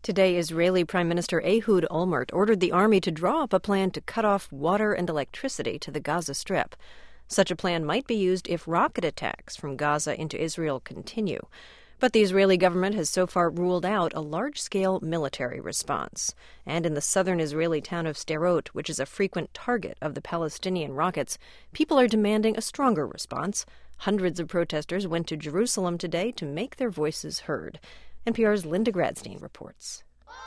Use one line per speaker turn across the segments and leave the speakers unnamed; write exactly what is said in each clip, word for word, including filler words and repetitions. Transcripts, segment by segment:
Today, Israeli Prime Minister Ehud Olmert ordered the army to draw up a plan to cut off water and electricity to the Gaza Strip. Such a plan might be used if rocket attacks from Gaza into Israel continue. But the Israeli government has so far ruled out a large-scale military response. And in the southern Israeli town of Sderot, which is a frequent target of the Palestinian rockets, people are demanding a stronger response. Hundreds of protesters went to Jerusalem today to make their voices heard. N P R's Linda Gradstein reports.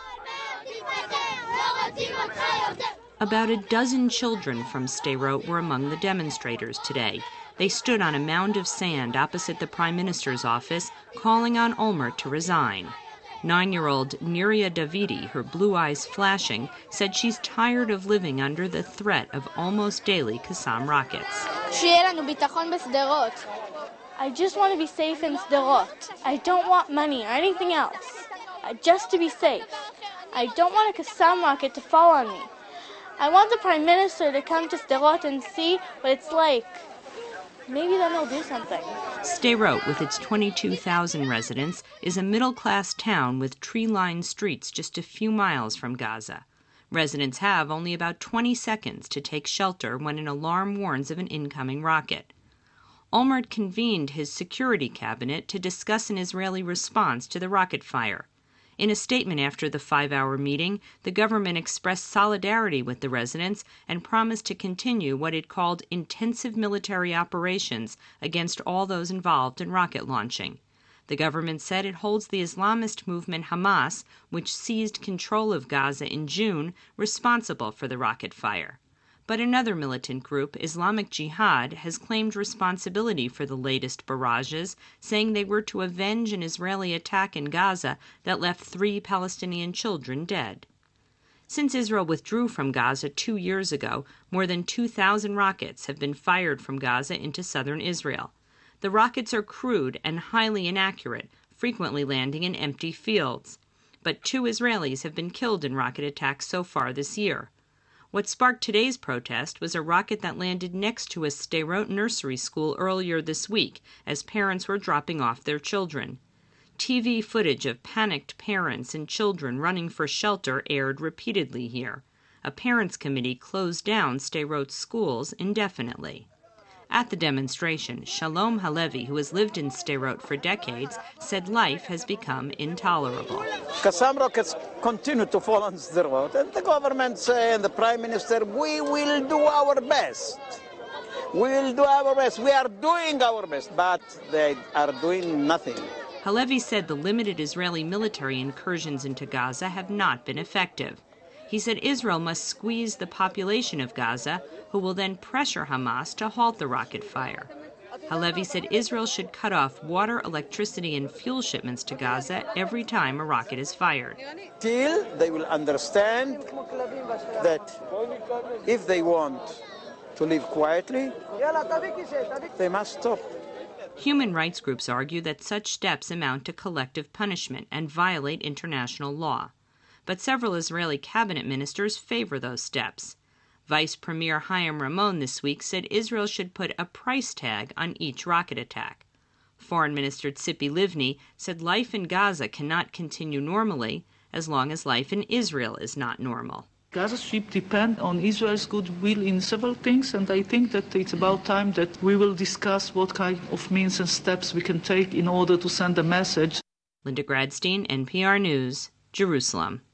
About a dozen children from Sderot were among the demonstrators today. They stood on a mound of sand opposite the Prime Minister's office, calling on Olmert to resign. Nine-year-old Niria Davidi, her blue eyes flashing, said she's tired of living under the threat of almost daily Qassam rockets.
I just want to be safe in Sderot. I don't want money or anything else. I, just to be safe. I don't want a Qassam rocket to fall on me. I want the Prime Minister to come to Sderot and see what it's like. Maybe then they'll do something.
Sderot, with its twenty-two thousand residents, is a middle-class town with tree-lined streets just a few miles from Gaza. Residents have only about twenty seconds to take shelter when an alarm warns of an incoming rocket. Olmert convened his security cabinet to discuss an Israeli response to the rocket fire. In a statement after the five-hour meeting, the government expressed solidarity with the residents and promised to continue what it called intensive military operations against all those involved in rocket launching. The government said it holds the Islamist movement Hamas, which seized control of Gaza in June, responsible for the rocket fire. But another militant group, Islamic Jihad, has claimed responsibility for the latest barrages, saying they were to avenge an Israeli attack in Gaza that left three Palestinian children dead. Since Israel withdrew from Gaza two years ago, more than two thousand rockets have been fired from Gaza into southern Israel. The rockets are crude and highly inaccurate, frequently landing in empty fields. But two Israelis have been killed in rocket attacks so far this year. What sparked today's protest was a rocket that landed next to a Sderot nursery school earlier this week as parents were dropping off their children. T V footage of panicked parents and children running for shelter aired repeatedly here. A parents' committee closed down Sderot's schools indefinitely. At the demonstration, Shalom Halevi, who has lived in Sderot for decades, said life has become intolerable.
Qassam rockets continue to fall on Sderot, and the government say, and the Prime Minister, we will do our best. We will do our best. We are doing our best, but they are doing nothing.
Halevi said the limited Israeli military incursions into Gaza have not been effective. He said Israel must squeeze the population of Gaza, who will then pressure Hamas to halt the rocket fire. Halevi said Israel should cut off water, electricity, and fuel shipments to Gaza every time a rocket is fired.
Till they will understand that if they want to live quietly, they must stop.
Human rights groups argue that such steps amount to collective punishment and violate international law. But several Israeli cabinet ministers favor those steps. Vice Premier Chaim Ramon this week said Israel should put a price tag on each rocket attack. Foreign Minister Tzipi Livni said life in Gaza cannot continue normally as long as life in Israel is not normal.
Gaza Strip depends on Israel's goodwill in several things, and I think that it's about time that we will discuss what kind of means and steps we can take in order to send a message.
Linda Gradstein, N P R News, Jerusalem.